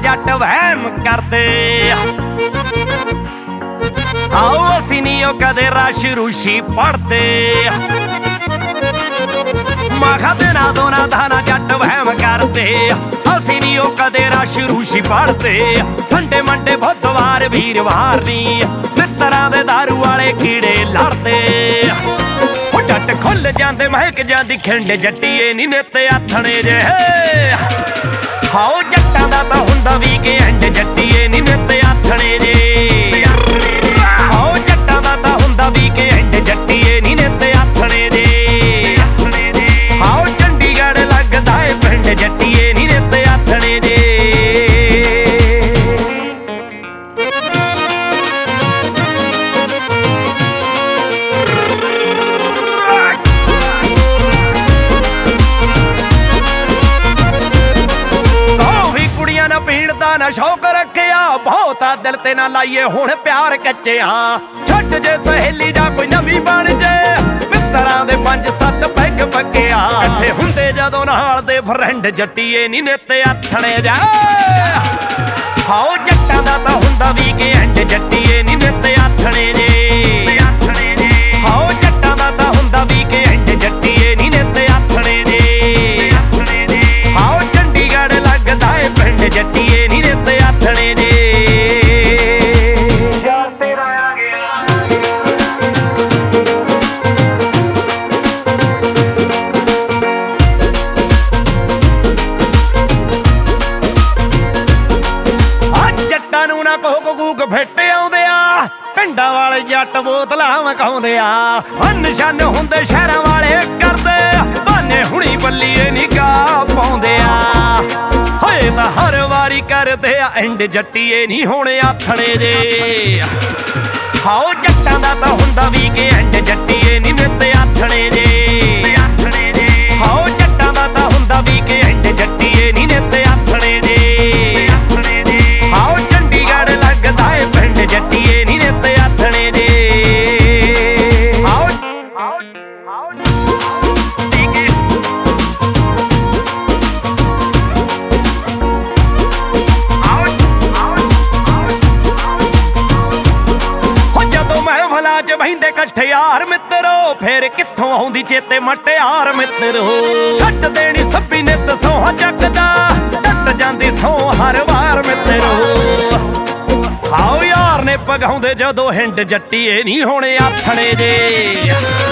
जट वहम करदे आओ असीं नी ओ कदे राशि रूशी पढ़दे मखा दिना दोना दाना जट वहम करदे असीं नी ओ कदे राशि रूशी पढ़दे संडे मंडे बुधवार वीरवार नी मित्तरां दे दारू वाले कीड़े लड़दे जट खुल जांदे महक जांदी खिंड जट्टीए नी नित आथणे जे हाओ जट्टां दा तां हुंदा वी के एंड जट्टीए नी नित आथणे जे हाओ जट्टां दा तां हुंदा वी के एंड जट्टीए नी नित आथणे जे हाओ चंडीगढ़ लगदा ए पिंड जट्टीए नी नित आथणे जे ना शौक रखिया बहुता दिल ते ना लाइए हुण प्यार कच्चिया छट जे सहेली जा कोई नवी बन जे मित्तरां दे 5-7 पैग पक्किया इत्थे हुंदे जदों नाल दे फ्रेंड जट्टीए नी नित आथणे जा हाओ जट्टां दा तां हुंदा वी के एंड जट्टीए नी नित आथणे जे हाओ जट्टां दा तां हुंदा वी के एंड जट्टीए नी नित आथणे जे हाओ चंडीगढ़ लगदा ए पिंड जट्टीए नी नित आथणे जे जट्टां नूं ना कोक कूक फिट आउंदे आ पिंडां वाले जट बोतलां मकाउंदे आ निशान हुंदे शहरां वाले करदे बाने हुणी बल्लीए नी गा पाउंदे आ होए तां हर वारी करदे आ एंड जट्टीए नी हुण आथणे जे हाओ जट्टां दा तां हुंदा वी के एंड जट्टीए नी नित आथणे जे हाओ जट्टां दा तां हुंदा वी के एंड जट्टीए नी नित आथणे जे हाओ चंडीगढ़ लगदा ए पिंड जट्टीए नी नित आथणे जे बहिंदे कट्ठे यार मित्रो फिर कित्थों आउंदी चेते मटियार मित्रो छट देनी सब्बी नित सोहा जगदा टट जांदी सौ हर वार मित्रो हाओ यार ने पगाउंदे जदों हिंड जट्टीए नी हुण आथणे जे